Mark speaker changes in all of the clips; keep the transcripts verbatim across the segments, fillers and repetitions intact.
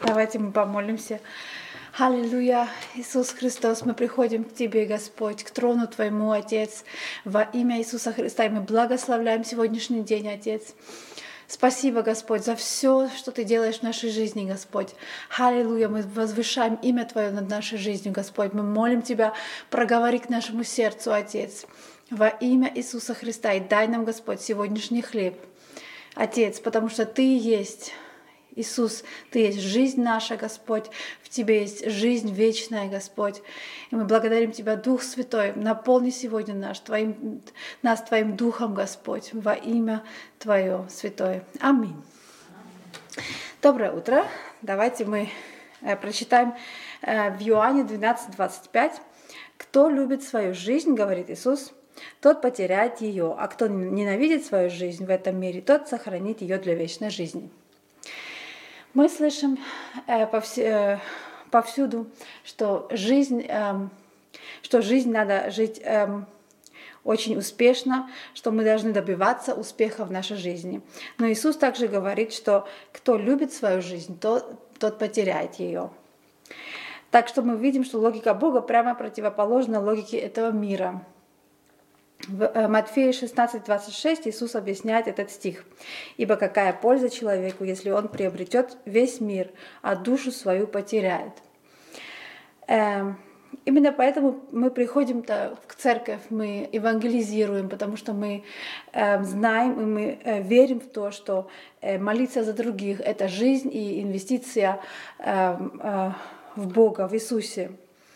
Speaker 1: Давайте мы помолимся. Аллилуйя, Иисус Христос, мы приходим к Тебе, Господь, к трону Твоему, Отец, во имя Иисуса Христа, и мы благословляем сегодняшний день, Отец. Спасибо, Господь, за все, что Ты делаешь в нашей жизни, Господь. Аллилуйя, мы возвышаем имя Твое над нашей жизнью, Господь. Мы молим Тебя, проговори к нашему сердцу, Отец, во имя Иисуса Христа, и дай нам, Господь, сегодняшний хлеб, Отец, потому что Ты есть Иисус, Ты есть жизнь наша, Господь, в Тебе есть жизнь вечная, Господь. И мы благодарим Тебя, Дух Святой, наполни сегодня наш, твоим, нас Твоим Духом, Господь, во имя Твое Святое. Аминь. Доброе утро. Давайте мы прочитаем в Иоанне двенадцать двадцать пять. «Кто любит свою жизнь, — говорит Иисус, — тот потеряет ее, а кто ненавидит свою жизнь в этом мире, тот сохранит ее для вечной жизни». Мы слышим э, повс- э, повсюду, что жизнь, э, что жизнь надо жить э, очень успешно, что мы должны добиваться успеха в нашей жизни. Но Иисус также говорит, что кто любит свою жизнь, тот, тот потеряет ее. Так что мы видим, что логика Бога прямо противоположна логике этого мира. В Матфея шестнадцать двадцать шесть Иисус объясняет этот стих. «Ибо какая польза человеку, если он приобретет весь мир, а душу свою потеряет?» Эм, именно поэтому мы приходим в церковь, мы евангелизируем, потому что мы э, знаем и мы э, верим в то, что э, молиться за других — это жизнь и инвестиция э, э, в Бога, в Иисусе.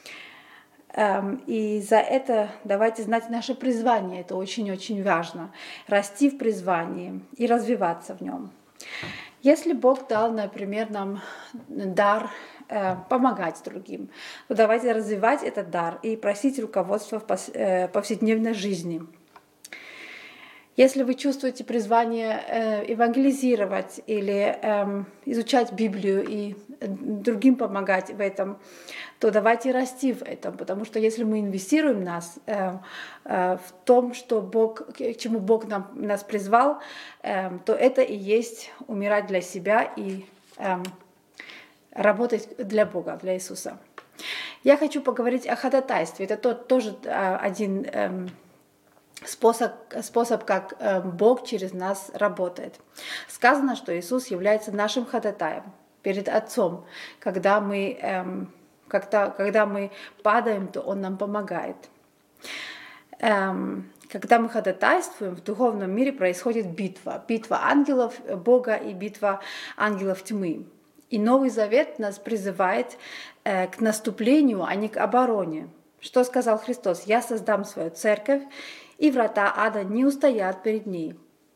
Speaker 1: И за это давайте знать наше призвание. Это очень-очень важно. Расти в призвании и развиваться в нем. Если Бог дал, например, нам дар э, помогать другим, то давайте развивать этот дар и просить руководства в повседневной жизни. Если вы чувствуете призвание э, евангелизировать или э, изучать Библию и другим помогать в этом, то давайте расти в этом, потому что если мы инвестируем нас э, э, в том, что Бог, к чему Бог нам, нас призвал, э, то это и есть умирать для себя и э, работать для Бога, для Иисуса. Я хочу поговорить о ходатайстве. Это тот, тоже э, один э, способ, способ, как э, Бог через нас работает. Сказано, что Иисус является нашим ходатаем перед Отцом. Когда мы, эм, когда, когда мы падаем, то Он нам помогает. Эм, когда мы ходатайствуем, в духовном мире происходит битва. Битва ангелов Бога и битва ангелов тьмы. И Новый Завет нас призывает э, к наступлению, а не к обороне. Что сказал Христос? «Я создам свою церковь, и врата ада не устоят перед ней».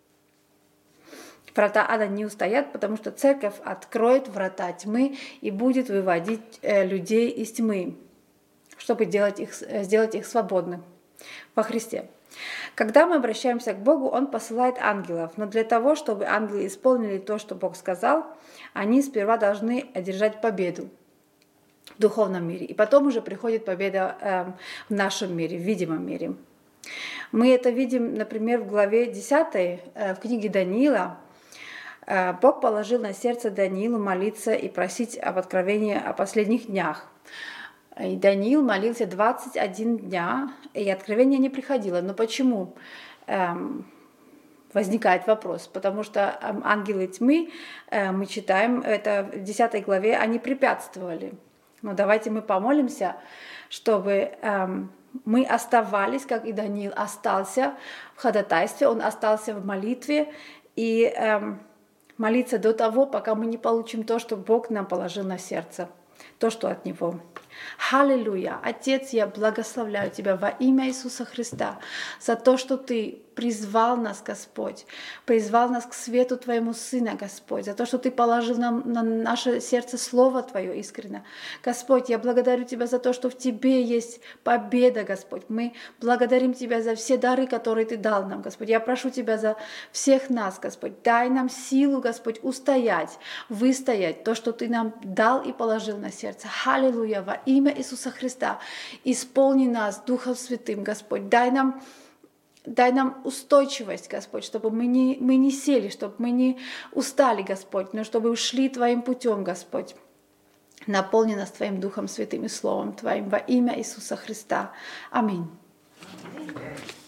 Speaker 1: Врата ада не устоят, потому что церковь откроет врата тьмы и будет выводить э, людей из тьмы, чтобы делать их, сделать их свободными во Христе. Когда мы обращаемся к Богу, Он посылает ангелов, но для того, чтобы ангелы исполнили то, что Бог сказал, они сперва должны одержать победу в духовном мире, и потом уже приходит победа э, в нашем мире, в видимом мире. Мы это видим, например, в главе десятой э, в книге Даниила. Бог положил на сердце Даниилу молиться и просить об откровении о последних днях. И Даниил молился двадцать один дня, и откровение не приходило. Но почему? Эм, возникает вопрос. Потому что ангелы тьмы, э, мы читаем, это в десятой главе, они препятствовали. Но давайте мы помолимся, чтобы эм, мы оставались, как и Даниил остался в ходатайстве, он остался в молитве, и эм, молиться до того, пока мы не получим то, что Бог нам положил на сердце, то, что от Него. Аллилуйя! Отец, я благословляю Тебя во имя Иисуса Христа за то, что Ты призвал нас, Господь, призвал нас к свету Твоему Сына, Господь, за то, что Ты положил нам на наше сердце Слово Твое искренно. Господь, я благодарю Тебя за то, что в Тебе есть победа, Господь. Мы благодарим Тебя за все дары, которые Ты дал нам, Господь. Я прошу Тебя за всех нас, Господь. Дай нам силу, Господь, устоять, выстоять то, что Ты нам дал и положил на сердце. Аллилуйя! Во имя Иисуса Христа исполни нас Духом Святым, Господь. Дай нам Дай нам устойчивость, Господь, чтобы мы не, мы не сели, чтобы мы не устали, Господь, но чтобы ушли Твоим путем, Господь. Наполни нас Твоим Духом Святым и Словом Твоим во имя Иисуса Христа. Аминь.